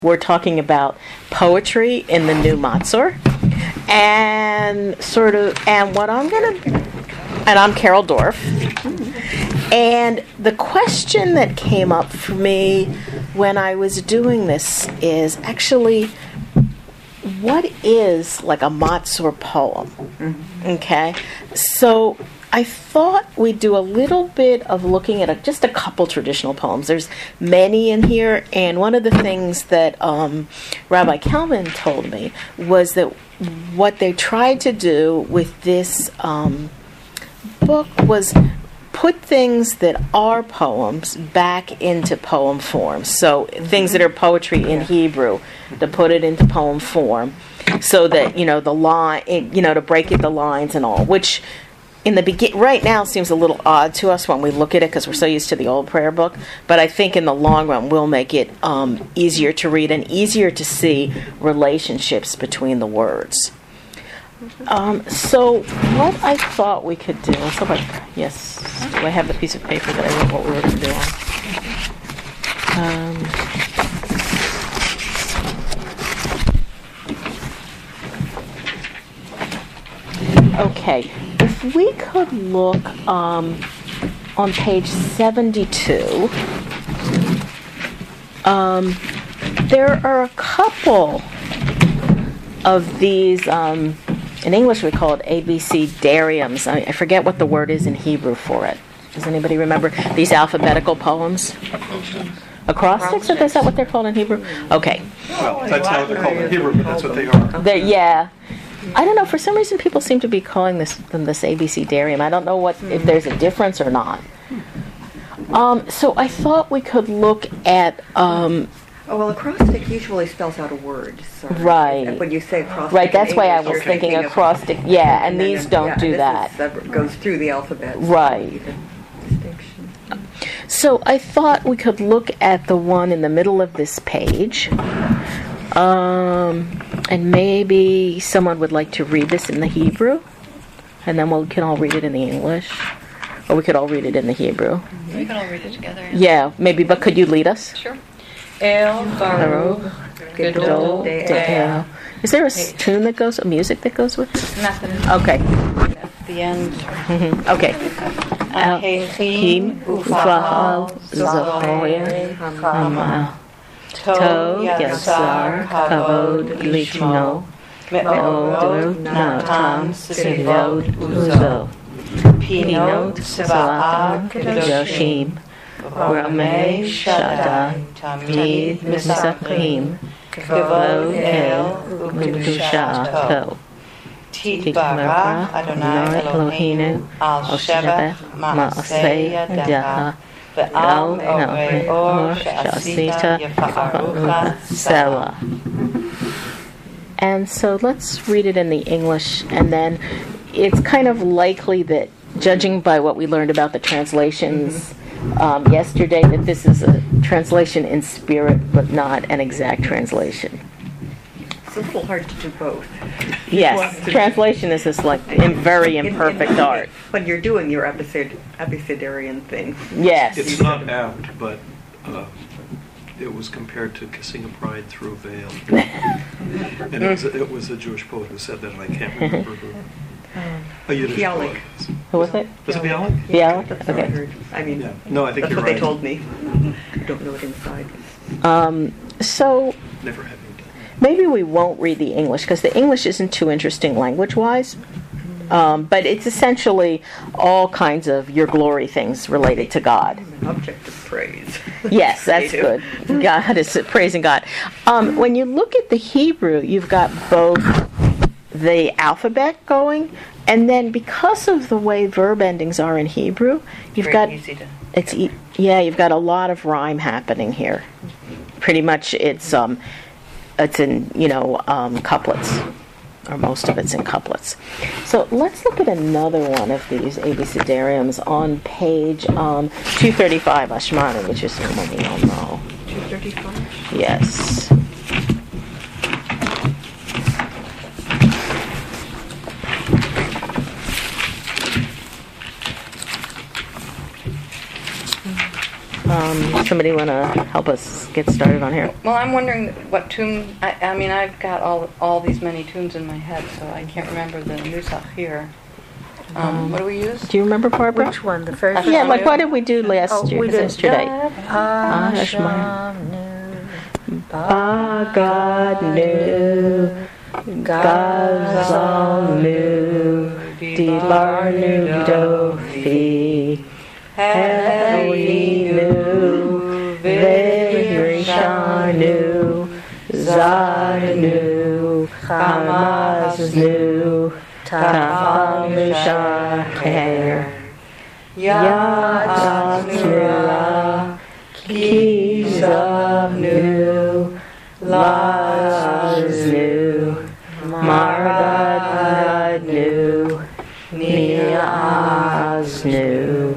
We're talking about poetry in the new Matzor, and I'm Carol Dorff, and the question that came up for me when I was doing this is actually, what is like a Matzor poem? Okay, so I thought we'd do a little bit of looking at just a couple traditional poems. There's many in here, and one of the things that Rabbi Kalman told me was that what they tried to do with this book was put things that are poems back into poem form. So things that are poetry in Hebrew, to put it into poem form, so that the line, to break it the lines and all, which in the right now seems a little odd to us when we look at it because we're so used to the old prayer book. But I think in the long run will make it easier to read and easier to see relationships between the words. So what I thought we could do. Yes, do I have the piece of paper that I wrote what we were going to do Okay. If we could look on page 72, there are a couple of these, in English we call it abecedariums. I forget what the word is in Hebrew for it. Does anybody remember? These alphabetical poems? Acrostics? Is that what they're called in Hebrew? Okay. Well, that's how they're called in Hebrew, but that's what they are. Yeah. I don't know. For some reason, people seem to be calling them this abecedarium. I don't know if there's a difference or not. So I thought we could look at. Acrostic usually spells out a word. So right. When you say acrostic, right. That's why I was thinking acrostic. Yeah, and these don't do that. Goes through the alphabet. Right. Distinction. So I thought we could look at the one in the middle of this page. And maybe someone would like to read this in the Hebrew, and then we can all read it in the English, or we could all read it in the Hebrew. We can all read it together. Yeah, maybe. But could you lead us? Sure. El Baruch Gadol De'el. Is there a tune that goes, a music that goes with it? Nothing. Okay. At the end. Okay. Ahechim Ufahal Zahoyer Hamal. To Yasar Kavod Lichmo Me'od Natam Sivod Uzo Pinot Siva'ah Kedoshim Ramei Shaddai Tamid Misapim Kavod El Ukdushato Tikvara Adonai Eloheinu Al Shebech Ma'aseh Yadaha Ve'al Or Shasita Yafarucha Selah. And so let's read it in the English, and then it's kind of likely that, judging by what we learned about the translations yesterday, that this is a translation in spirit, but not an exact translation. It's a little hard to do both. Yes, translation is just like very imperfect art. When you're doing your abecedarian thing. Yes. It's not apt, but it was compared to Kissing a Bride Through a Veil. And it was a Jewish poet who said that, and I can't remember who. A Yiddish poet. Who was it? Was it Bialik? Bialik? That's what I heard. I mean, yeah. No, I think that's you're what right. they told me. I don't know it inside. So Never having done. Maybe we won't read the English, because the English isn't too interesting language-wise. But it's essentially all kinds of your glory things related to God. An object of praise. Yes, that's good. God is praising God. When you look at the Hebrew, you've got both the alphabet going, and then because of the way verb endings are in Hebrew, you've got you've got a lot of rhyme happening here. Pretty much, it's in couplets. Or most of it's in couplets. So let's look at another one of these abecedariums on page 235, Ashmani, which is one we all know. 235? Yes. somebody want to help us get started on here? Well, I'm wondering what tomb. I mean, I've got all these many tombs in my head, so I can't remember the nusach here. What do we use? Do you remember, Barbara? Which one? The first Yeah, one? like what did we do we did yesterday? Baganu, Gazalnu, Dilarnu Dofi, Helinu, Verishanu, Zanu, Hamaznu, Tafamu Shaker, Yatsnura, Kizavnu, Laznu, Margadnu, Niaznu,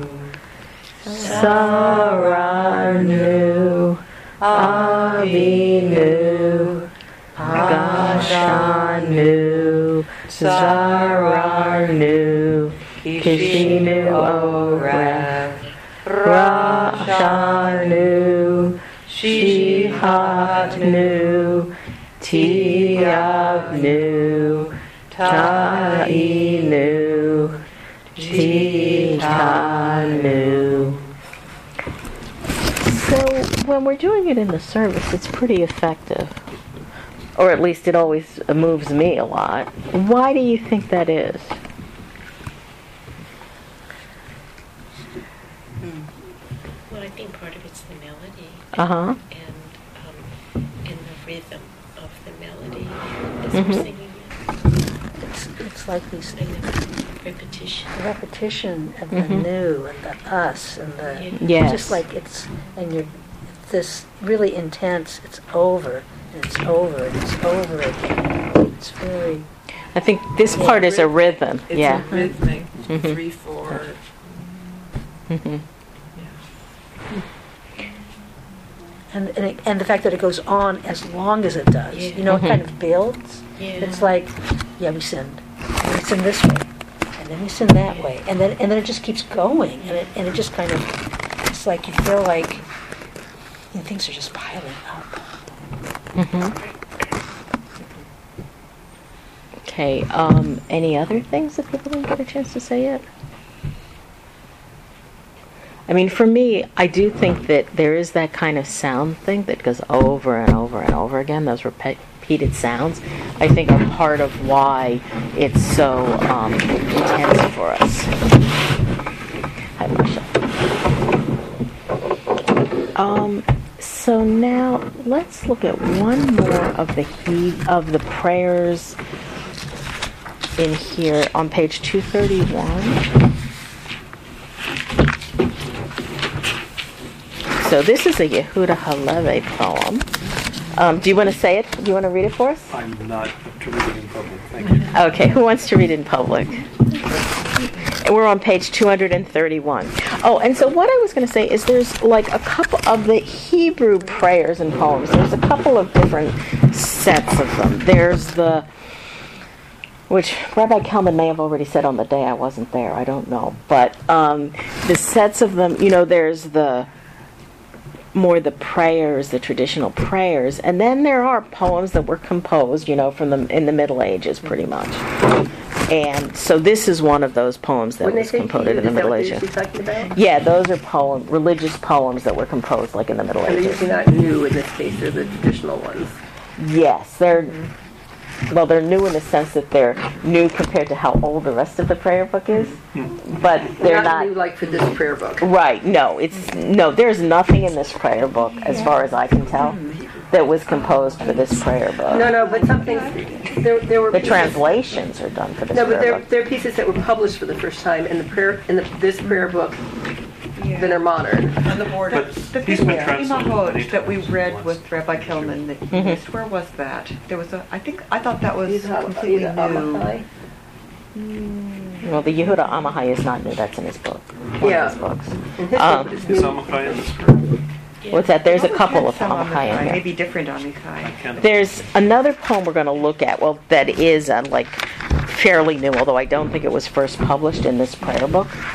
Saranu, Avinu, Gashanu, Zararnu, Kishinu Orev, Rashanu, Shihatnu, Tiavnu, Tainu, Titanu. So when we're doing it in the service, it's pretty effective. Or at least it always moves me a lot. Why do you think that is? Well, I think part of it's the melody. Uh-huh. And the rhythm of the melody as Mhm. we're singing It's like these it. And the repetition. repetition of the Mhm. new and the us and the Yes. just like it's this really intense. It's over and it's over and it's over again. It's very I think this part is a rhythm. It's Yeah. a rhythmic, Mhm. 3/4. Mhm. and the fact that it goes on as long as it does. Yeah. You know, Mhm. it kind of builds. Yeah. It's like, yeah, we send this way, and then we send that way, and then it just keeps going, and it just kind of, it's like you feel like things are just piling up. Mhm. Okay. Any other things that people didn't get a chance to say yet? I mean, for me, I do think that there is that kind of sound thing that goes over and over and over again. Those repeated sounds, I think, are part of why it's so intense for us. Hi, Marcia. So now let's look at one more of the prayers in here on page 231. So this is a Yehuda Halevi poem. Do you want to say it? Do you want to read it for us? I'm not up to reading in public, thank you. Okay, who wants to read in public? And we're on page 231. Oh, and so what I was going to say is there's like a couple of the Hebrew prayers and poems. There's a couple of different sets of them. There's which Rabbi Kelman may have already said on the day I wasn't there, I don't know. But the sets of them, there's the prayers, the traditional prayers, and then there are poems that were composed, in the Middle Ages, pretty much. And so this is one of those poems that was composed in the Middle Ages. Yeah, those are religious poems that were composed like in the Middle And they're Ages. usually not new in this case, they're the traditional ones. Yes, they're new in the sense that they're new compared to how old the rest of the prayer book is, but they're not new like for this prayer book. right. No, there's nothing in this prayer book, as far as I can tell, that was composed for this prayer book. No, but some things, there were The pieces- translations are done for this No, but prayer book. there are pieces that were published for the first time in this prayer book that are modern. On the border. But The he's big been translated many Imahot that we times. read with Rabbi Kelman that he used, where was that? There was I thought that was completely new. Amachai. Well, the Yehuda Amahai is not new. That's in his book. One Yeah. of his books. In his Um, book, it's Is new. Amachai in this prayer book? What's that? There's a Almost couple had of some on the Amahai in side, here. maybe different on the I side. can't. There's another poem we're going to look at. Well, that is fairly new, although I don't think it was first published in this prayer book.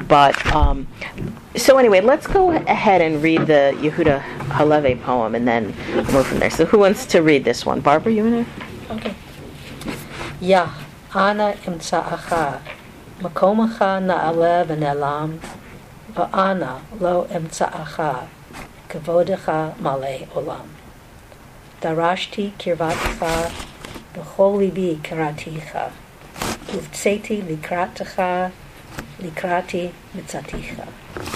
But so anyway, let's go ahead and read the Yehuda Halevi poem, and then move from there. So who wants to read this one? Barbara, you want to? Okay. Ya, ana emtsa'acha, makomacha na'ale v'ne'lam, va'ana lo emtsa'acha, kavodecha male olam. Darashti kirvatecha, b'chol libi karaticha, uvtseti likratecha, likrati mitzaticha.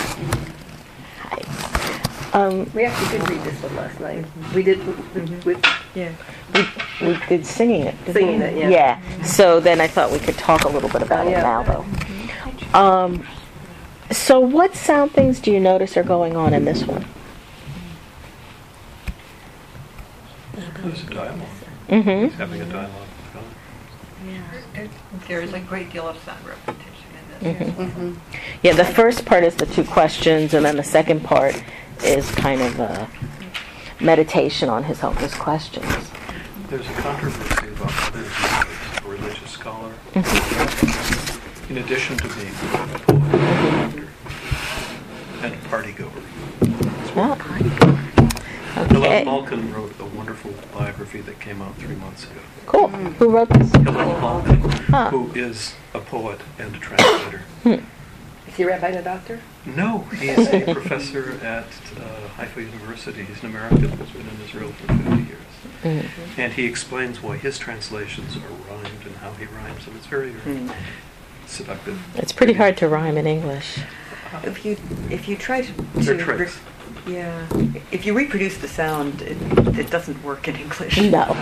We actually did read this one last night. We did with We did singing it. singing it, yeah. Yeah. So then I thought we could talk a little bit about it Yeah. now, though. So what sound things do you notice are going on in this one? There's a dialogue. Mm-hmm. He's having a dialogue with God. There is a great deal of sound repetition in this. Mm-hmm. Yeah, the first part is the two questions, and then the second part is kind of a meditation on his questions. There's a controversy about whether he's a religious scholar, in addition to being a poet, and and a party goer. Hillel Okay. Malkin wrote a wonderful biography that came out 3 months ago. Cool. Who wrote this? Hillel Malkin, Huh. who is a poet and a translator. Is he a rabbi and a doctor? No, he is a professor at Haifa University. He's an American who's been in Israel for 50 years. And he explains why his translations are rhymed and how he rhymes them. It's very, very seductive. It's pretty hard to rhyme in English. If you try to They're tricks. yeah, if you reproduce the sound, it doesn't work in English. No.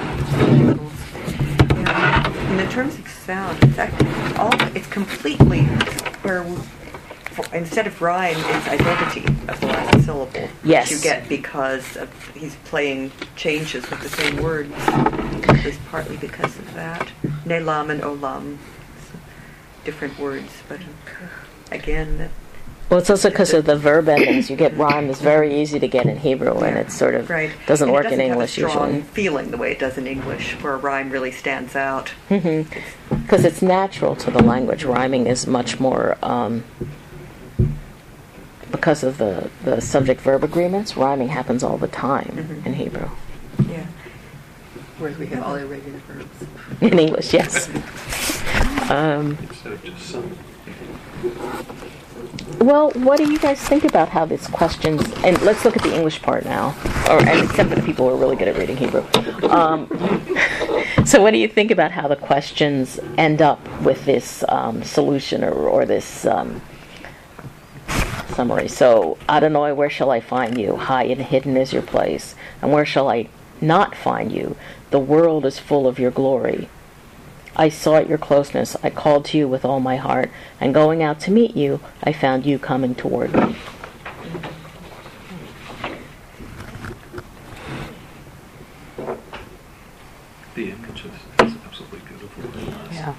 In the terms of sound, it's completely where instead of rhyme, it's identity of the last syllable. Yes. Which you get because he's playing changes with the same words. It's partly because of that. Nelam and olam, different words, but again. Well, it's also because of the verb endings. You get rhyme is very easy to get in Hebrew, and it sort of Right. doesn't And work it in English have a strong usually. feeling the way it does in English, where a rhyme really stands out. Because it's natural to the language. Rhyming is much more, because of the subject-verb agreements, rhyming happens all the time in Hebrew. Yeah. Whereas we have all irregular verbs. In English, yes. Instead of just some. Well, what do you guys think about how these questions, and let's look at the English part now, and except for the people who are really good at reading Hebrew. So what do you think about how the questions end up with this solution or this summary? So, Adonai, where shall I find you? High and hidden is your place. And where shall I not find you? The world is full of your glory. I sought your closeness. I called to you with all my heart. And going out to meet you, I found you coming toward me. The image is absolutely beautiful. Yeah.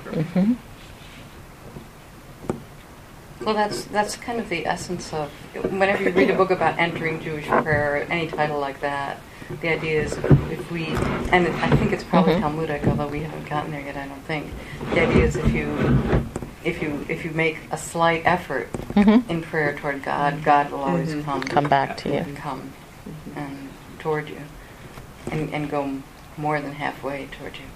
Well, that's kind of the essence of whenever you read a book about entering Jewish prayer, or any title like that. The idea is if we, and I think it's probably Talmudic, although we haven't gotten there yet, I don't think. The idea is if you make a slight effort in prayer toward God, God will always Come back to you. and come and toward you, and go more than halfway toward you.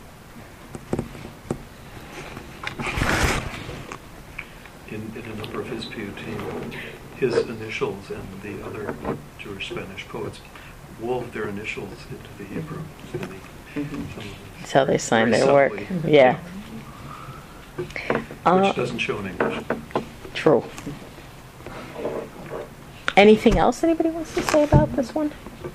In a number of his piyutim, his initials and the other Jewish Spanish poets wove their initials into the Hebrew. That's how they sign Very their work. subtly. Yeah. Which doesn't show in English. True. Anything else anybody wants to say about this one?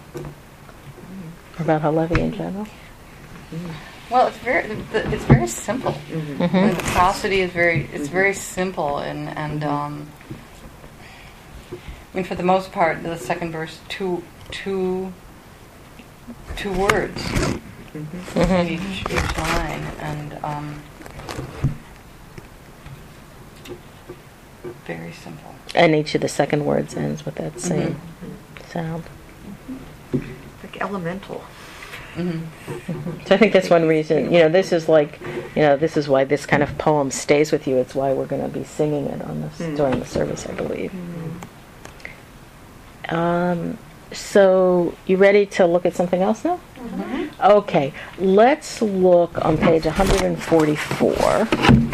Or about Halevi in general? Well, it's very simple. The prosody is very simple, and I mean, for the most part, the second verse, two words in each line, and very simple. And each of the second words ends with that same sound. Like elemental. So I think that's one reason, this is like, this is why this kind of poem stays with you. It's why we're going to be singing it on this during the service, I believe. So you ready to look at something else now? Okay, let's look on page 144.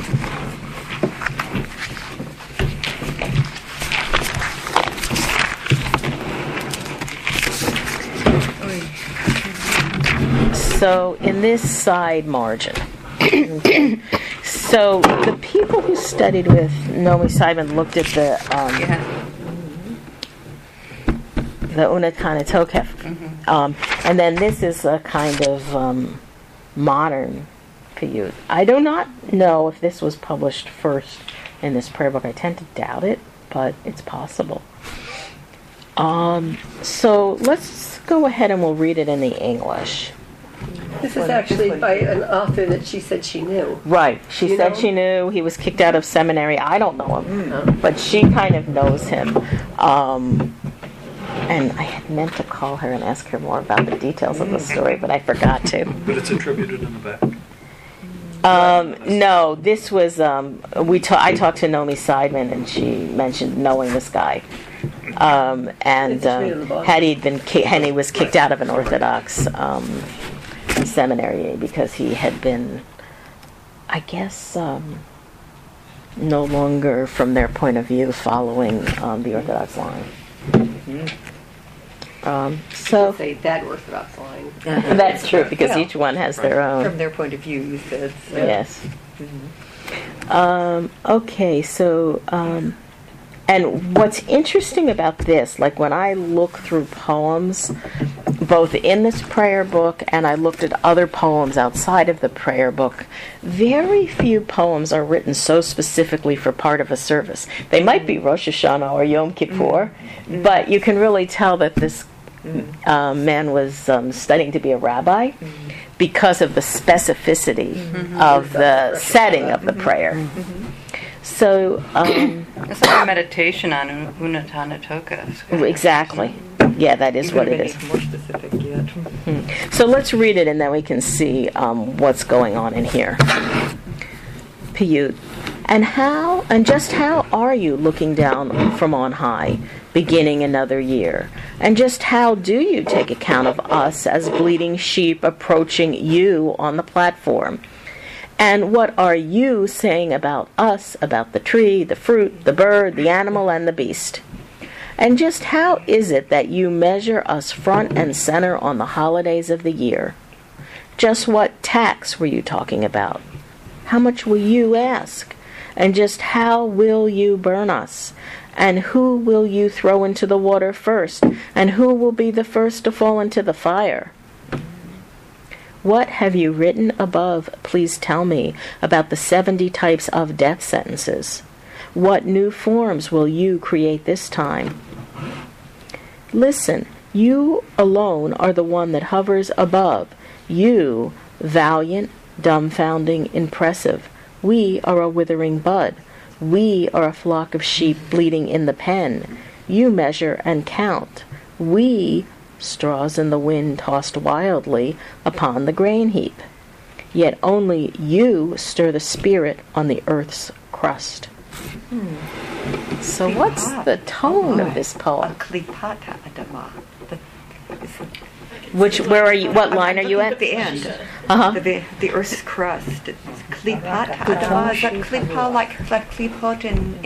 So in this side margin, so the people who studied with Naomi Seidman looked at the Unetaneh Tokef, and then this is a kind of modern piyut. I do not know if this was published first in this prayer book. I tend to doubt it, but it's possible. So let's go ahead and we'll read it in the English. This is actually by an author that she said she knew. Right. She said she knew. He was kicked out of seminary. I don't know him, but she kind of knows him. And I had meant to call her and ask her more about the details of the story, but I forgot to. But it's attributed in the back. No, this was I talked to Naomi Seidman, and she mentioned knowing this guy. And he was kicked out of an Orthodox seminary because he had been, I guess, no longer, from their point of view, following the Orthodox line. So Say that Orthodox line. that's true, because each one has their own. From their point of view, you said. So. Yes. Okay, so, and what's interesting about this, like when I look through poems, both in this prayer book and I looked at other poems outside of the prayer book, very few poems are written so specifically for part of a service. They might be Rosh Hashanah or Yom Kippur, but you can really tell that this man was studying to be a rabbi because of the specificity of the setting of the prayer. So it's like a meditation on Unetaneh Tokef. Exactly. Yeah, that is what it is. More specific yet. So let's read it, and then we can see what's going on in here. Piyut. And just how are you looking down from on high, beginning another year? And just how do you take account of us as bleating sheep approaching you on the platform? And what are you saying about us, about the tree, the fruit, the bird, the animal, and the beast? And just how is it that you measure us front and center on the holidays of the year? Just what tax were you talking about? How much will you ask? And just how will you burn us? And who will you throw into the water first? And who will be the first to fall into the fire? What have you written above, please tell me, about the 70 types of death sentences? What new forms will you create this time? Listen, you alone are the one that hovers above. You, valiant, dumbfounding, impressive. We are a withering bud. We are a flock of sheep bleating in the pen. You measure and count. We, straws in the wind tossed wildly upon the grain heap. Yet only you stir the spirit on the earth's crust. So what's the tone of this poem? Klipata Adama. Where are you? What line are you at? At the end. Uh-huh. The earth's crust. It's Klipata Adama. Is that klipa like klipot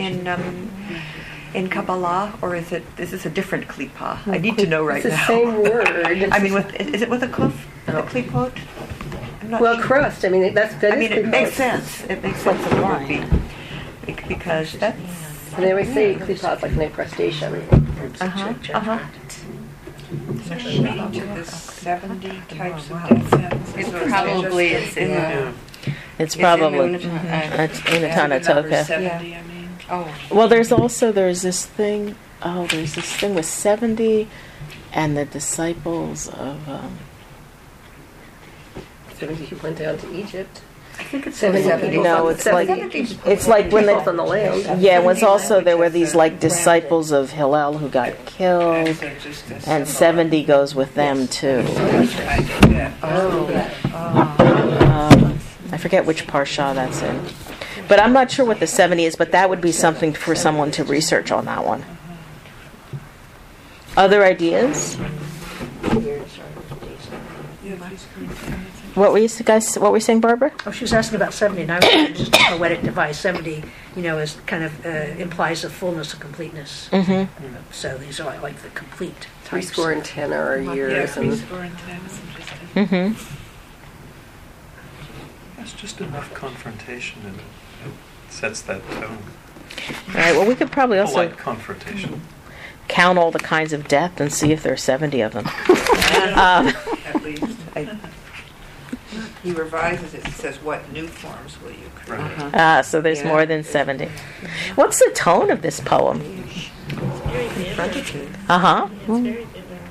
in Kabbalah, or is this a different klipa? I need to know right It's the now. same word. I mean, is it with a kluf? The klipot? I'm not Well, sure. crust. I mean, It makes sense. It makes sense that it would be. Because that's... And they always say klipa is like an incrustation. The 70 types of death sentences. It probably is in the... It's probably Number Unetaneh Tokef. 70, I mean. Oh. Well, there's this thing with 70 and the disciples of 70 who went down to Egypt. I think it's 70. No, it's like when Both on the land. yeah, it was also there were these like disciples of Hillel who got killed, and 70 goes with them too. I forget which parsha that's in, but I'm not sure what the 70 is. But that would be something for someone to research on that one. Other ideas? What were you guys? What were you saying, Barbara? Oh, she was asking about 70, and I was just a poetic device. 70, is kind of implies a fullness, a completeness. Mm-hmm. So these are like the complete Three types. score and 10 are years. Yeah, And 3 score and 10 is interesting. Mm-hmm. That's just enough confrontation, and it sets that tone. All right. Well, we could probably also Polite confrontation. count all the kinds of death and see if there are 70 of them. At least. He revises it and says, what new forms will you create? Right. So there's Yeah. more than 70. What's the tone of this poem? Very vivid. Uh-huh. It's very vivid.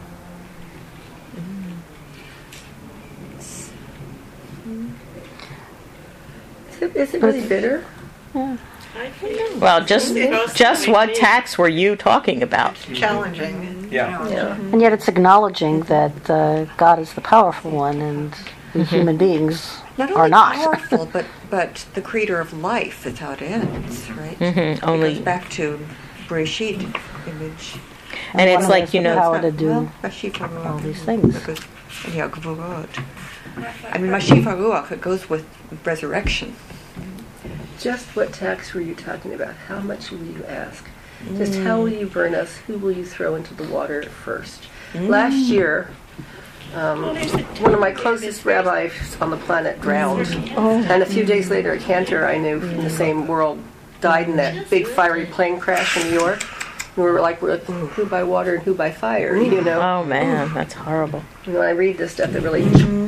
Is it really bitter? I think Well, just what tax were you talking about? Challenging. Yeah. Yeah. And yet it's acknowledging that God is the powerful one and we human beings Not are only not. powerful, but the creator of life is how it ends, right? Mm-hmm. It Only, goes back to Bereshit image. and it's one like, has the power to do all these things. Yeah, Gvurot. I mean, Mashiach Ruach, it goes with resurrection. Just what tax were you talking about? How much will you ask? Just how will you burn us? Who will you throw into the water first? Last year, one of my closest rabbis on the planet drowned. And a few days later, a cantor I knew from the same world died in that big fiery plane crash in New York. And we were like, who by water and who by fire, oh man, that's horrible. When I read this stuff, it really...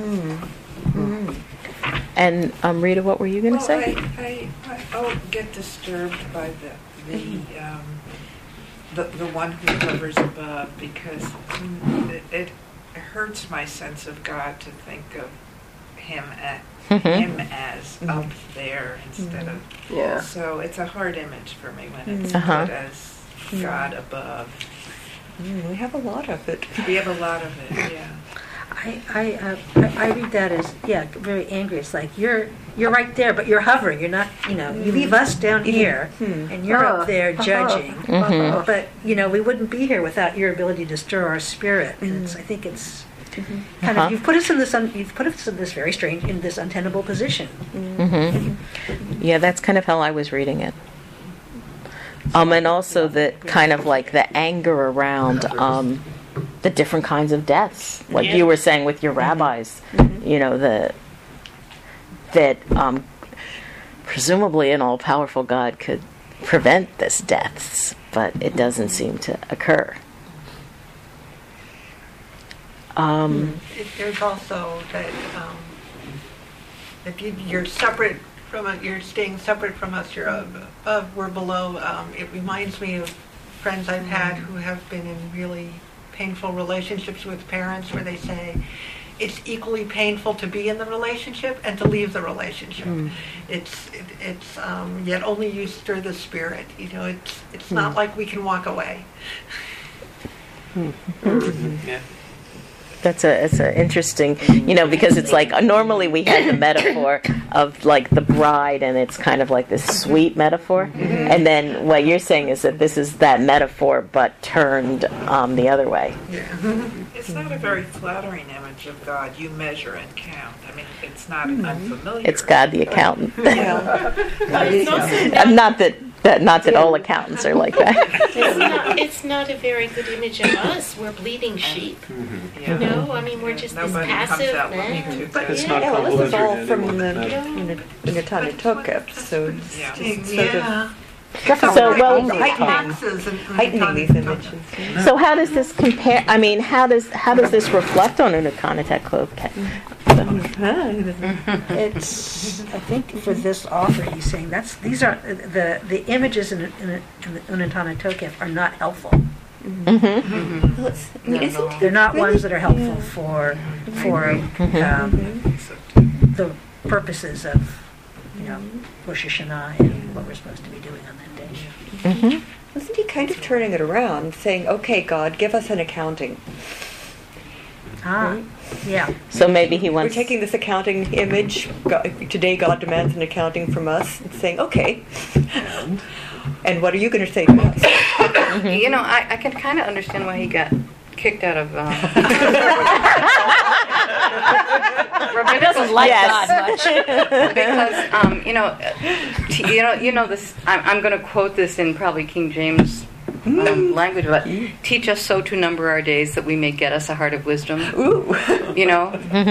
And Rita, what were you going to say? I get disturbed by the one who hovers above, because it hurts my sense of God to think of him as up there instead of. Yeah. So it's a hard image for me when it's Uh-huh. put as God above. We have a lot of it. We have a lot of it, yeah. I read that as very angry. It's like you're right there, but you're hovering. You're not. You leave us down here, and you're up there judging. Mm-hmm. But we wouldn't be here without your ability to stir our spirit. And I think it's kind of you've put us in this very strange, in this untenable position. Mm-hmm. Yeah, that's kind of how I was reading it. And also that kind of like the anger around the different kinds of deaths, like you were saying with your rabbis, that presumably an all-powerful God could prevent this deaths, but it doesn't seem to occur. There's also that if you're separate from it, you're staying separate from us, you're above, we're below. It reminds me of friends I've had who have been in really painful relationships with parents where they say it's equally painful to be in the relationship and to leave the relationship. It's yet only you stir the spirit. It's not like we can walk away. Yeah. It's an interesting, because it's like normally we have the metaphor of like the bride, and it's kind of like this sweet metaphor, and then what you're saying is that this is that metaphor but turned the other way. It's not a very flattering image of God. You measure and count. I mean, it's not unfamiliar. It's God the accountant. it's also Not that all accountants are like that. it's not a very good image of us. We're bleeding sheep. I mean, we're just this Nobody comes passive out man. looking too But It's yeah. not Yeah, well, this is all convoluted from anymore. the Unitana Tokep, so it's Yeah. just sort of So, well, heightening these images. so how does this compare? I mean, how does this reflect on Unukanatek Klovke? It's I think for this author, he's saying these are the images in the Unetana Tokef are not helpful. They're not ones that are helpful for the purposes of Rosh Hashanah and what we're supposed to be doing on that day. Mm-hmm. Wasn't he kind of turning it around, saying, "Okay, God, give us an accounting"? Yeah. So maybe he We're wants. taking this accounting image. Today, God demands an accounting from us, and saying, "Okay, and what are you going to say to us?" You know, I can kind of understand why he got kicked out of. He doesn't like Yes. God much. Because you know this. I'm going to quote this in probably King James language, but teach us so to number our days that we may get us a heart of wisdom. Ooh. You know,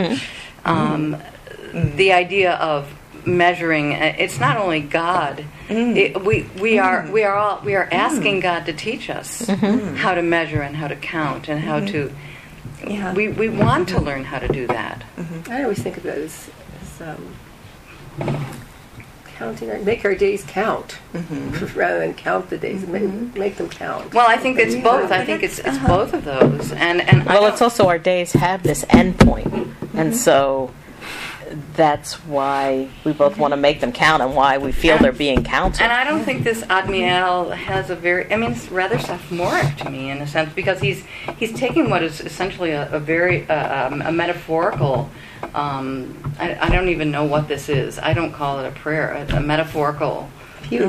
the idea of measuring. It's not only God. We are asking God to teach us how to measure and how to count and how to. Yeah. We want to learn how to do that. I always think of it as counting, make our days count, rather than count the days, make them count. Well, I think it's both. I think it's both of those. And Well, it's also our days have this end point, and so that's why we both want to make them count, and why we feel they're being counted. And I don't think this Admiel has a very. I mean, it's rather sophomoric to me in a sense, because he's taking what is essentially a very a metaphorical. I don't even know what this is. I don't call it a prayer. A metaphorical Pute.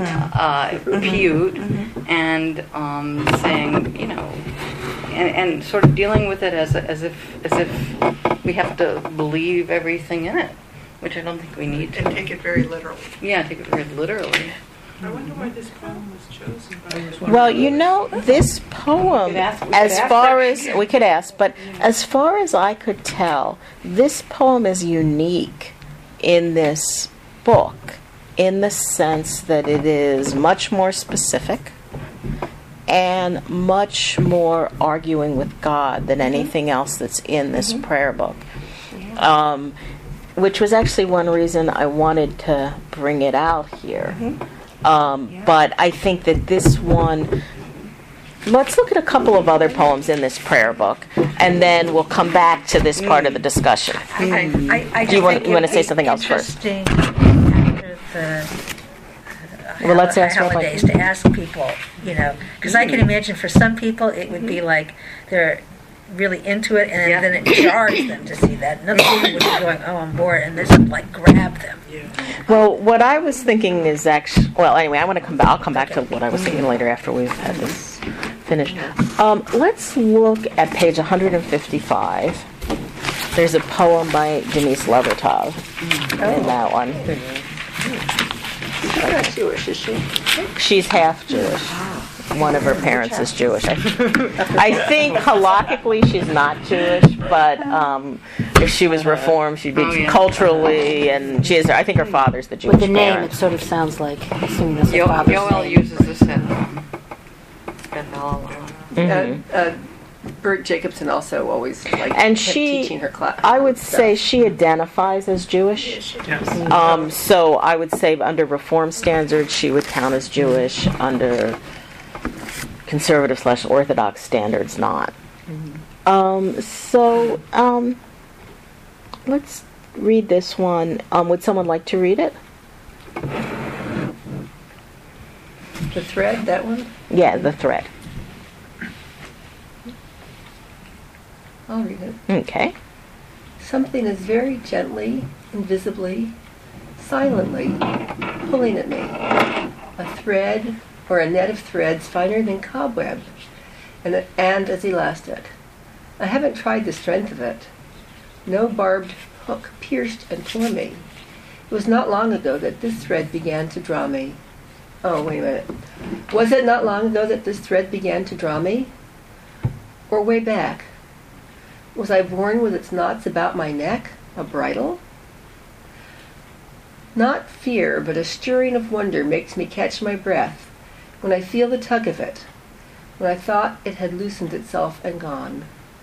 And saying, you know, and sort of dealing with it as if we have to believe everything in it, which I don't think we need to. And take it very literally. Yeah, take it very literally. I wonder why this poem was chosen by Well, you know, this poem, we could ask, but as far as I could tell, this poem is unique in this book, in the sense that it is much more specific and much more arguing with God than anything else that's in this prayer book. Which was actually one reason I wanted to bring it out here. But I think that this one, let's look at a couple of other poems in this prayer book, and then we'll come back to this part of the discussion. I Do you want think to say something else first? Interesting after the Well, let's ask holidays to ask people, you know, because I can imagine for some people it would be like they're really into it, and then it jars them to see that. Another people would be going, "Oh, I'm bored," and this would like grab them. Well, what I was thinking is actually, well, anyway, I'll come back to what I was thinking later after we've had this finished. Let's look at page 155. There's a poem by Denise Levertov in that one. She's not Jewish, is she? She's half Jewish. One of her parents is Jewish. I think halakhically she's not Jewish, but if she was Reformed, she'd be culturally, and she is. I think her father's the Jewish With the name, parent. it sort of sounds like, assuming that's her father's Yoel name. uses this at Bert Jacobson also always liked And kept she, teaching her class. I would say she identifies as Jewish. So I would say under Reform standards, she would count as Jewish. Under conservative/Orthodox standards, not. Let's read this one. Would someone like to read it? The thread, that one? Yeah, the thread. I'll read it. Okay. Something is very gently, invisibly, silently pulling at me. A thread or a net of threads finer than cobweb and as elastic. I haven't tried the strength of it. No barbed hook pierced and tore me. It was not long ago that this thread began to draw me. Oh, wait a minute. Was it not long ago that this thread began to draw me? Or way back? Was I born with its knots about my neck, a bridle? Not fear, but a stirring of wonder makes me catch my breath when I feel the tug of it, when I thought it had loosened itself and gone.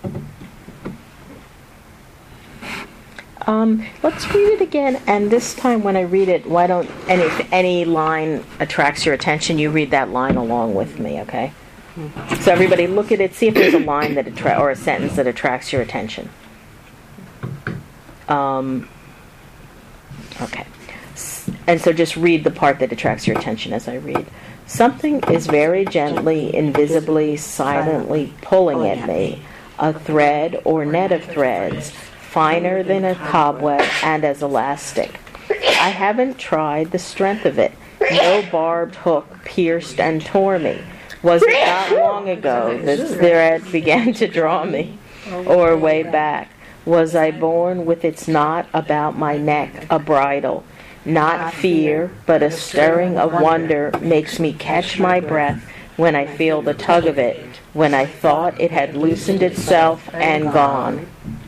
Let's read it again, and this time when I read it, why don't, and if any line attracts your attention, you read that line along with me, okay? So everybody look at it, see if there's a line that or a sentence that attracts your attention. Okay. and so just read the part that attracts your attention as I read. Something is very gently, invisibly, silently pulling at me, a thread or net of threads, finer than a cobweb and as elastic. I haven't tried the strength of it. No barbed hook pierced and tore me. Was it not long ago that thread began to draw me, or way back? Was I born with its knot about my neck, a bridle? Not fear, but a stirring of wonder makes me catch my breath when I feel the tug of it, when I thought it had loosened itself and gone.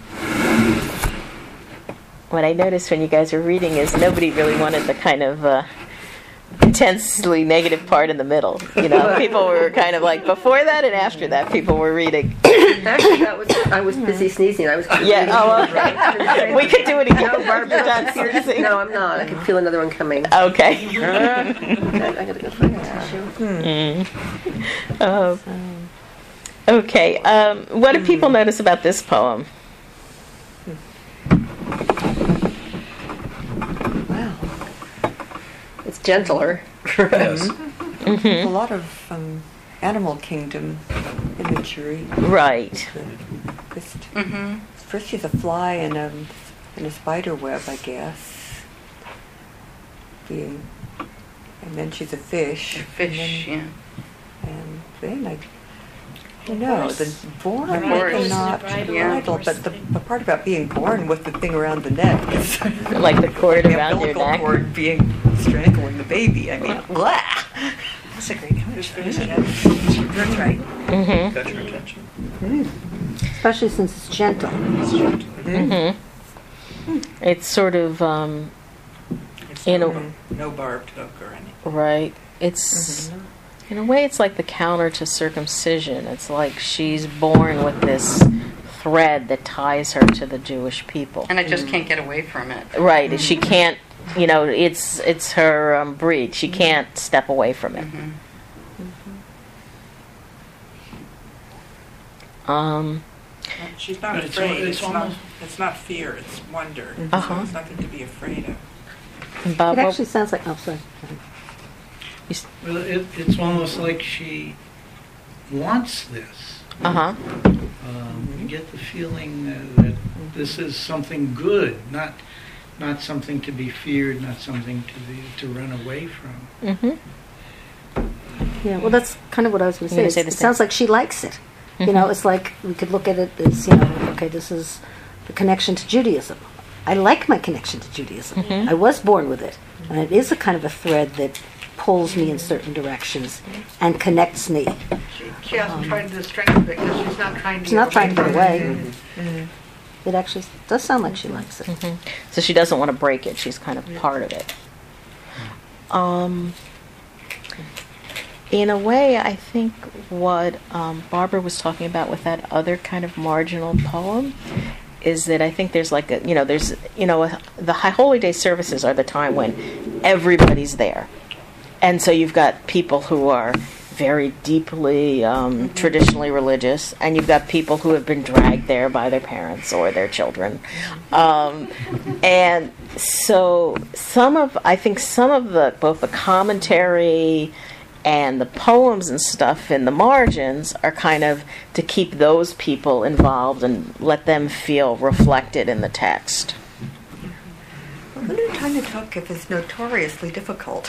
What I noticed when you guys were reading is nobody really wanted the kind of intensely negative part in the middle. You know, people were kind of like, before that and after that, people were reading. Actually, I was busy sneezing. I was we could do it again. No, Barbara, no, I'm not. I can feel another one coming. Okay. I gotta go find a tissue. Okay. What do people notice about this poem? It's gentler. Yes. A lot of animal kingdom imagery. Right. Just, First she's a fly in a spider web, I guess. And then she's a fish. And then I don't know, the born maybe not bridle, but the part about being born with the thing around the neck is like the cord around your neck. Cord being strangling the baby. I mean, blah. That's a great image. That's right. Got your attention. Especially since it's gentle. It's sort of It's in no barbed hook or anything. right. It's in a way, it's like the counter to circumcision. It's like she's born with this thread that ties her to the Jewish people. And I just can't get away from it. Right. She can't, you know, it's her breed. She can't step away from it. She's not afraid. It's not fear. It's wonder. So it's nothing to be afraid of. It Bob, actually sounds like, oh, sorry. Well, it's almost like she wants this. You get the feeling that this is something good, not something to be feared, not something to run away from. Yeah, well, that's kind of what I was going to You're say. gonna say the It same. sounds like she likes it. You know, it's like we could look at it as, you know, okay, this is the connection to Judaism. I like my connection to Judaism. I was born with it. And it is a kind of a thread that pulls me in certain directions and connects me. She hasn't tried to strengthen it because she's not trying to. She's not trying to get away. It actually does sound like she likes it. So she doesn't want to break it. She's kind of part of it. In a way, I think what Barbara was talking about with that other kind of marginal poem is that I think there's like a, the High Holy Day services are the time when everybody's there. And so you've got people who are very deeply traditionally religious, and you've got people who have been dragged there by their parents or their children. And so I think some of both the commentary and the poems and stuff in the margins are kind of to keep those people involved and let them feel reflected in the text. Well, the New Tiny Tokif is notoriously difficult.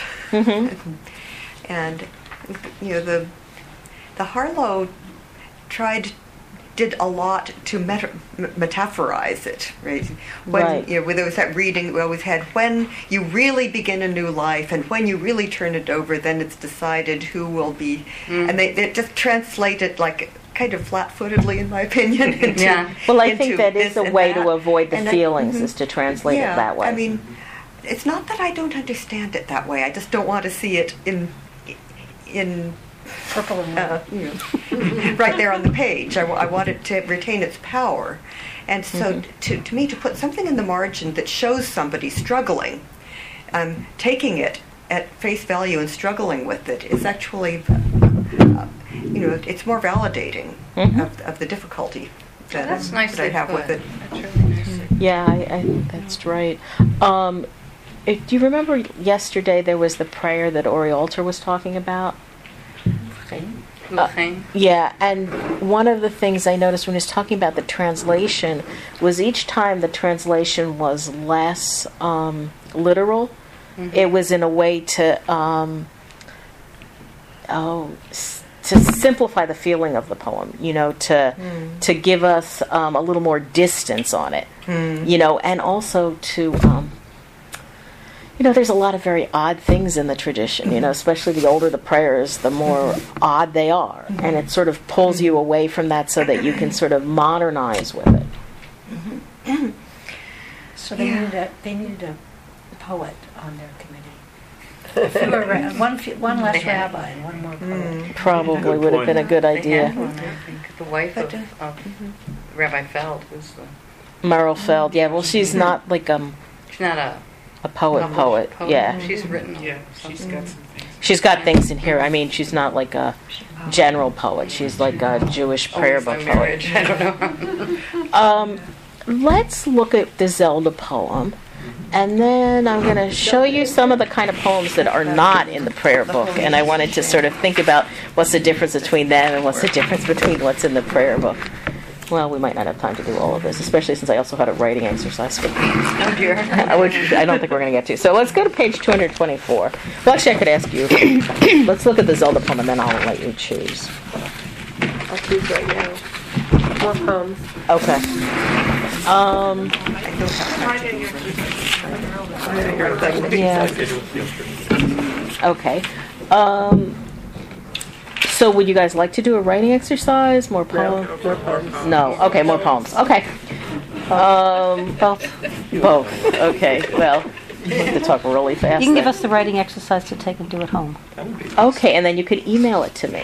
And, the Harlow did a lot to metaphorize it, right? When there was that reading we always had, when you really begin a new life and when you really turn it over, then it's decided who will be. And they just translate it like kind of flat-footedly, in my opinion. Well, I think that is a way to avoid the feelings, is to translate it that way. I mean, it's not that I don't understand it that way. I just don't want to see it in Purple and right there on the page. I want it to retain its power. And so to me, to put something in the margin that shows somebody struggling, taking it at face value and struggling with it is actually, it's more validating of the difficulty that's nice that I have with it. That's really nice. Yeah, I think that's right. do you remember yesterday there was the prayer that Ori Alter was talking about? Yeah, and one of the things I noticed when he was talking about the translation was each time the translation was less literal, it was in a way to simplify the feeling of the poem, to give us a little more distance on it, and also to, there's a lot of very odd things in the tradition, especially the older the prayers, the more odd they are, and it sort of pulls you away from that so that you can sort of modernize with it. So they needed a poet on their committee. One less rabbi and one more poet. Probably would have been a good idea. One, I think. The wife of Rabbi Feld was the... Merle Feld, yeah. Well, she's not like she's not a poet. Yeah. She's written. Yeah, she's got some things. She's got things in here. I mean, she's not like a general poet. She's like a Jewish prayer book poet. I don't know. Let's look at the Zelda poem. And then I'm going to show you some of the kind of poems that are not in the prayer book. And I wanted to sort of think about what's the difference between them and what's the difference between what's in the prayer book. Well, we might not have time to do all of this, especially since I also had a writing exercise for Oh, dear. which I don't think we're going to get to. So let's go to page 224. Well, actually, I could ask you. Let's look at the Zelda poem, and then I'll let you choose. I'll choose right now. More poems. Okay. Yeah. Okay. So would you guys like to do a writing exercise? More poems? No, more poems. No. Okay, more poems. Okay. Both. Okay. Well, you have to talk really fast. You can give then. us the writing exercise to take and do at home. Okay, and then you could email it to me.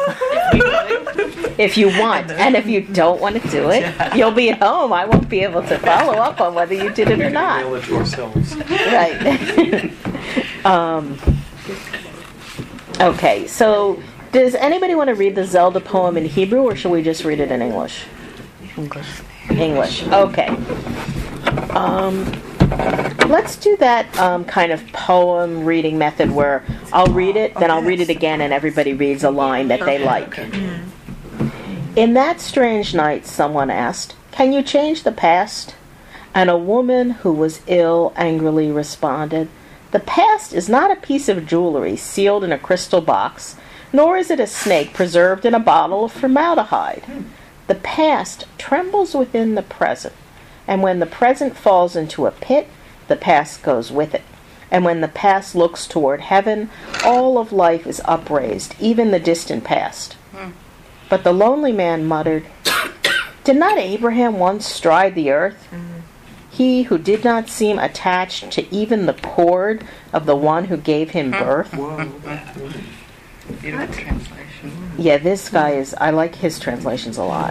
If you want. And if you don't want to do it, you'll be at home. I won't be able to follow up on whether you did it or not. Mail it to ourselves. Right. Okay, so does anybody want to read the Zelda poem in Hebrew, or should we just read it in English? English. Okay. Let's do that kind of poem reading method where I'll read it, then I'll read it again, and everybody reads a line that they like. In that strange night, someone asked, "Can you change the past?" And a woman who was ill angrily responded, "The past is not a piece of jewelry sealed in a crystal box, nor is it a snake preserved in a bottle of formaldehyde. The past trembles within the present, and when the present falls into a pit, the past goes with it. And when the past looks toward heaven, all of life is upraised, even the distant past." But the lonely man muttered, "Did not Abraham once stride the earth? He who did not seem attached to even the cord of the one who gave him birth." Beautiful translation. Yeah, this guy is, I like his translations a lot.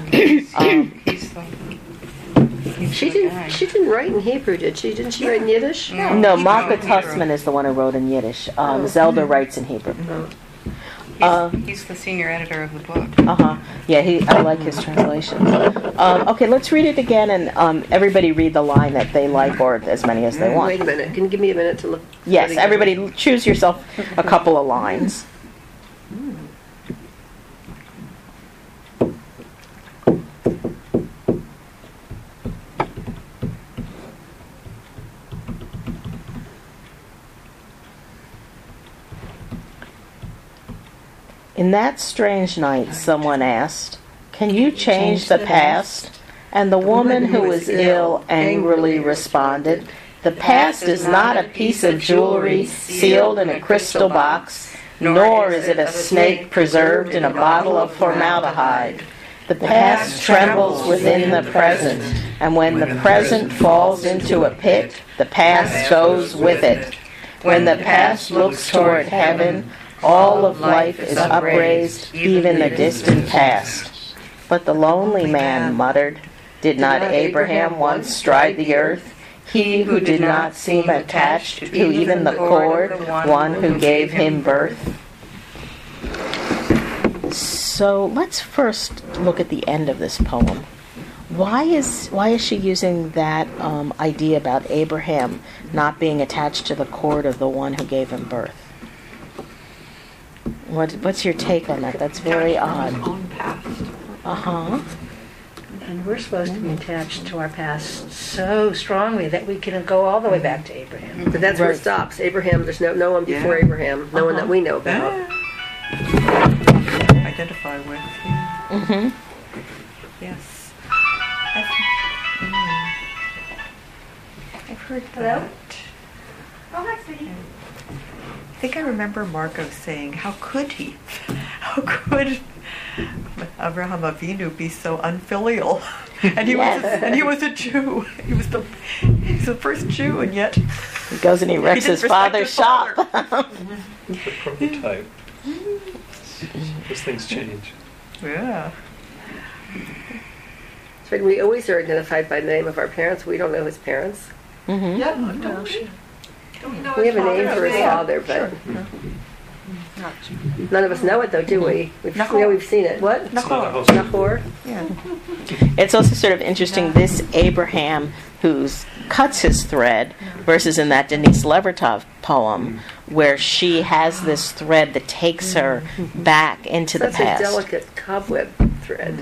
She didn't write in Hebrew, did she? Didn't she write in Yiddish? No, Malka Tussman is the one who wrote in Yiddish. Zelda writes in Hebrew. He's the senior editor of the book. Yeah, I like his translations. Okay, let's read it again, and everybody read the line that they like, or as many as they want. Wait a minute. Can you give me a minute to look? Yes, everybody choose yourself a couple of lines. In that strange night, someone asked, "Can you change the past?" And the woman who was ill angrily responded, "The past is not a piece of jewelry sealed in a crystal box, nor is it a snake preserved in a bottle of formaldehyde. The past trembles within the present, and when the present falls into a pit, the past goes with it. When the past looks toward heaven, all of life is upraised, even the distant past." But the lonely man muttered, "Did not Abraham once stride the earth? He who did not seem attached to even the cord, one who gave him birth." So let's first look at the end of this poem. Why is she using that idea about Abraham not being attached to the cord of the one who gave him birth? What's your take on that? That's very odd. And we're supposed to be attached to our past so strongly that we can go all the way back to Abraham. But that's where it stops. Abraham, there's no one before Abraham, no one that we know about. Identify with. Yes. I've heard that. Oh, hi, sweetie. I think I remember Marco saying, "How could he? How could Avraham Avinu be so unfilial?" And he was a Jew. He's the first Jew, and yet he goes and he wrecks his father's shop. The prototype. Those things change. Yeah. So we always are identified by the name of our parents. We don't know his parents. We have a name for his father, but none of us know it, though, do we? We know we've seen it. What? Nahor. Yeah. It's also sort of interesting, this Abraham who cuts his thread versus in that Denise Levertov poem where she has this thread that takes her back into the past. That's a delicate cobweb thread.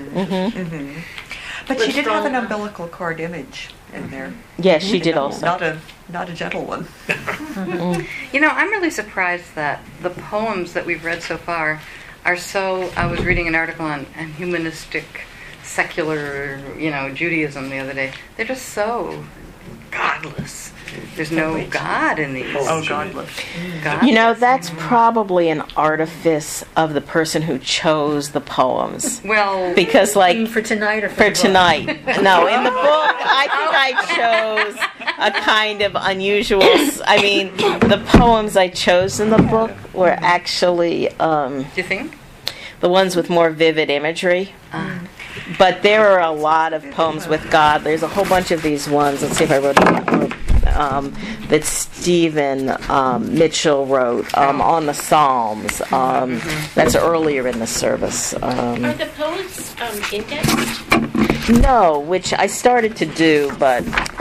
But she did have an umbilical cord image in there. Yes, she did also. Not a gentle one. You know, I'm really surprised that the poems that we've read so far are so... I was reading an article on humanistic, secular, Judaism the other day. They're just so godless. There's no God in these. Oh, godless. That's probably an artifice of the person who chose the poems. Well, because for tonight or for tonight. No, in the book, I think I chose a kind of unusual. I mean, the poems I chose in the book were actually. Do you think? The ones with more vivid imagery. But there are a lot of poems with God. There's a whole bunch of these ones. Let's see if I wrote it down. That Stephen Mitchell wrote on the Psalms. That's earlier in the service. Are the poems indexed? No, which I started to do, but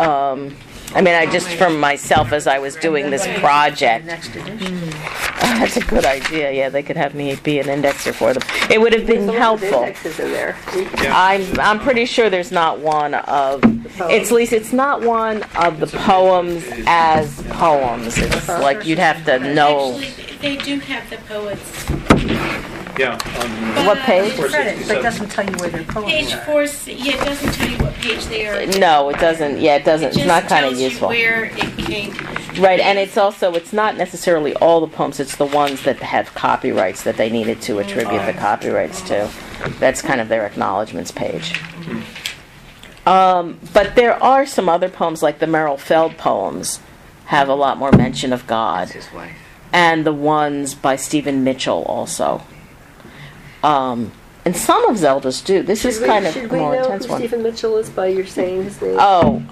I just from myself as I was doing this project. That's a good idea. Yeah, they could have me be an indexer for them. It would have been helpful. Indexes in there. I'm pretty sure there's not one of. At least it's not one of the poems as poems. It's like you'd have to know. Actually, they do have the poets. Yeah. What page? But it doesn't tell you where their poems Page are. 4, it doesn't tell you what page they are. No, it doesn't. Yeah, it doesn't. It's not kind of useful. It just tells you where it came from. Right, and it's not necessarily all the poems. It's the ones that have copyrights that they needed to attribute the copyrights to. That's kind of their acknowledgments page. But there are some other poems, like the Merrill Feld poems, have a lot more mention of God. That's his wife. And the ones by Stephen Mitchell also. And some of Zelda's do. This is kind of more intense one. Should we know who Stephen Mitchell is by your saying his name?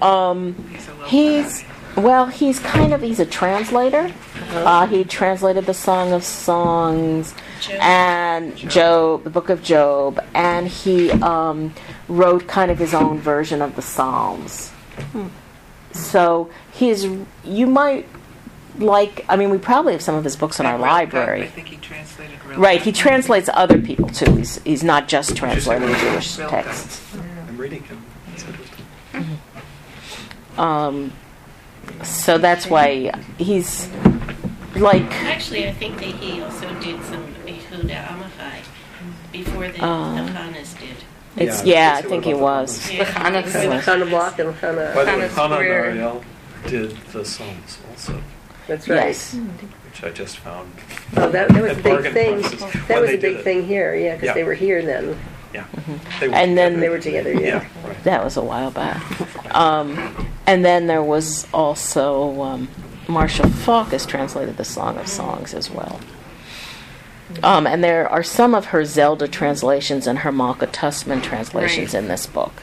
He's a translator. He translated the Song of Songs and Job, the Book of Job, and he wrote kind of his own version of the Psalms. So you might we probably have some of his books in our library. I think he translated real Right, he translates other people too. He's not just translating Jewish texts. I'm reading him. That's interesting. So that's why he's Actually, I think that he also did some Yehuda Amichai before the Hanas did. I think he was. Chana Block and Chana. By the way, Hannah and Ariel did the Psalms also. That's right. Yes. Which I just found. Oh, that was a at big bargain thing. prices That when was they a big did it. thing here, because Yeah. they were here then. Yeah. And then They were together, Yeah, right. that was a while back. And then there was also Marshall Falk has translated the Song of Songs as well. And there are some of her Zelda translations and her Malka Tussman translations in this book.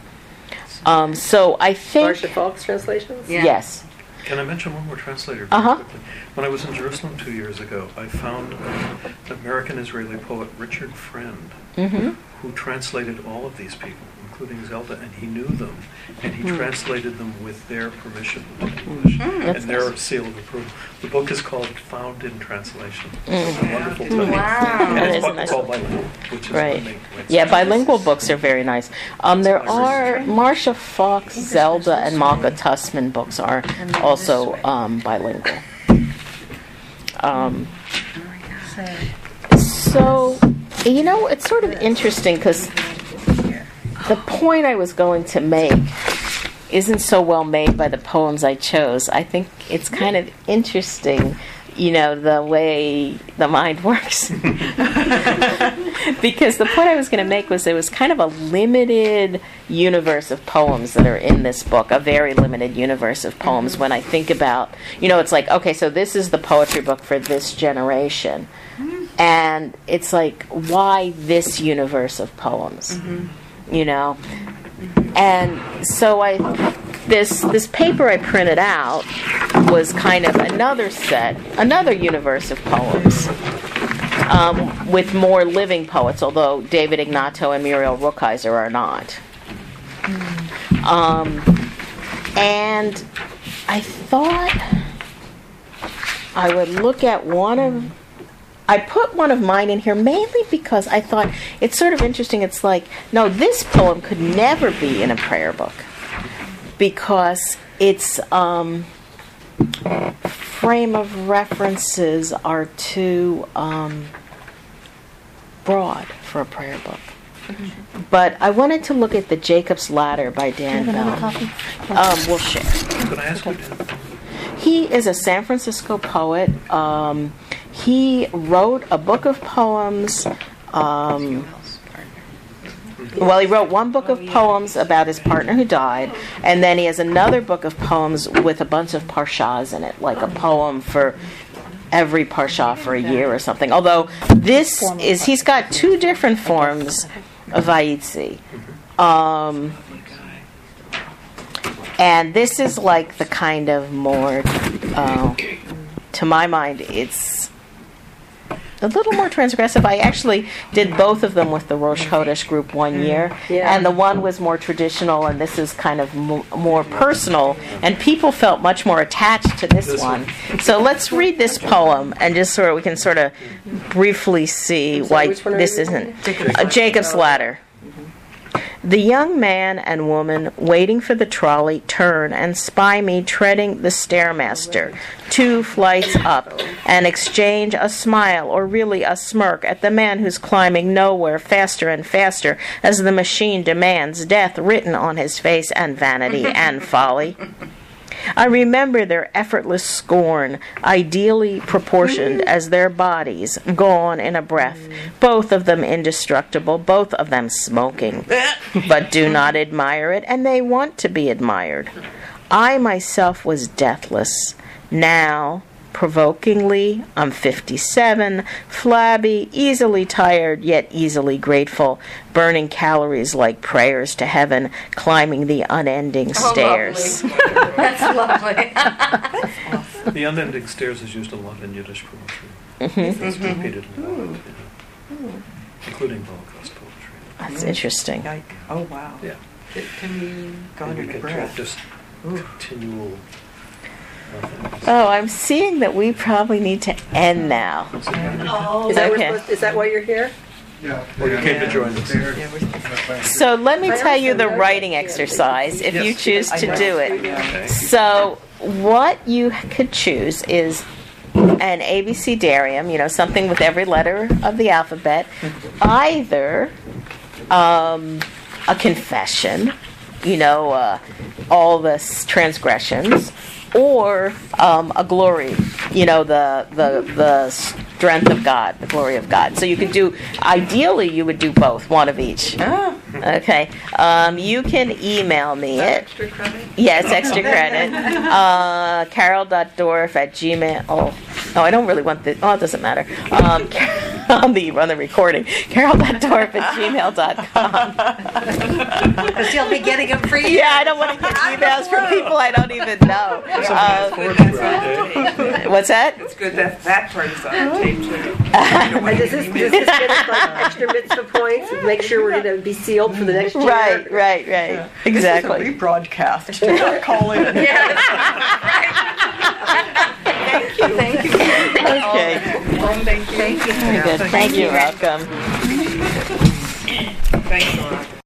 So I think Marcia Falk's translations? Yeah. yes. Can I mention one more translator very quickly? When I was in Jerusalem 2 years ago, I found the American-Israeli poet Richard Friend, who translated all of these people, including Zelda, and he knew them, and he translated them with their permission into English and their seal of approval. The book is called Found in Translation. It's a wonderful title. Wow. And it's That is nice. called Bilingual, which is Right. when they Yeah, bilingual books are very nice. There are Marcia Fox, Zelda, and Malka Tussman books are also bilingual. So, it's sort of interesting because the point I was going to make isn't so well made by the poems I chose. I think it's kind of interesting, the way the mind works. Because the point I was going to make was there was kind of a limited universe of poems that are in this book, a very limited universe of poems. When I think about, it's like, okay, so this is the poetry book for this generation. And it's like, why this universe of poems? And so this paper I printed out was kind of another universe of poems with more living poets, although David Ignato and Muriel Rukeyser are not. And I thought I would look at I put one of mine in here mainly because I thought it's sort of interesting. It's like, no, this poem could never be in a prayer book because its frame of references are too broad for a prayer book. But I wanted to look at The Jacob's Ladder by Dan Bell. We'll share. Could I ask you to? He is a San Francisco poet. He wrote a book of poems. He wrote one book of poems about his partner who died, and then he has another book of poems with a bunch of parshas in it, like a poem for every parsha for a year or something. Although he's got two different forms of Vayitzi. And this is like the kind of more, to my mind, it's a little more transgressive. I actually did both of them with the Rosh Chodesh group one year, and the one was more traditional, and this is kind of more personal, and people felt much more attached to this one. So let's read this poem, and just we can sort of briefly see why this isn't Jacob's Ladder. The young man and woman waiting for the trolley turn and spy me treading the stairmaster 2 flights up and exchange a smile or really a smirk at the man who's climbing nowhere faster and faster as the machine demands death written on his face and vanity and folly. I remember their effortless scorn, ideally proportioned as their bodies, gone in a breath, both of them indestructible, both of them smoking, but do not admire it, and they want to be admired. I myself was deathless. Now, provokingly, I'm 57, flabby, easily tired, yet easily grateful, burning calories like prayers to heaven, climbing the unending stairs. Lovely. That's lovely. The unending stairs is used a lot in Yiddish poetry. It's repeated a lot, including Holocaust poetry. That's interesting. Oh, wow. Yeah. It can mean gone in a breath. Just continual. Oh, I'm seeing that we probably need to end now. Is that why you're here? Yeah. Or you came to join us. So let me tell you the writing exercise if you choose to do it. So what you could choose is an abecedarium, something with every letter of the alphabet, either a confession, all the transgressions, or a glory, the strength of God, the glory of God. So you could do, ideally you would do both, one of each. Oh. Okay. You can email me it. Extra credit? Yes, extra credit. Carol.dorf@gmail. Oh, no, I don't really want this. Oh, it doesn't matter. on the recording. carol.dorf@gmail.com. Because you'll be getting them free. Yeah, I don't want to get emails from people I don't even know. What's that? It's good that that part is on the tape too. And does this get us like extra mitzvah points? Make sure we're going to be sealed for the next year. Right. Exactly. This is a rebroadcast. Do not call in. Thank you. Okay. Thank you. Very good. Thank you. Welcome. Thanks a lot.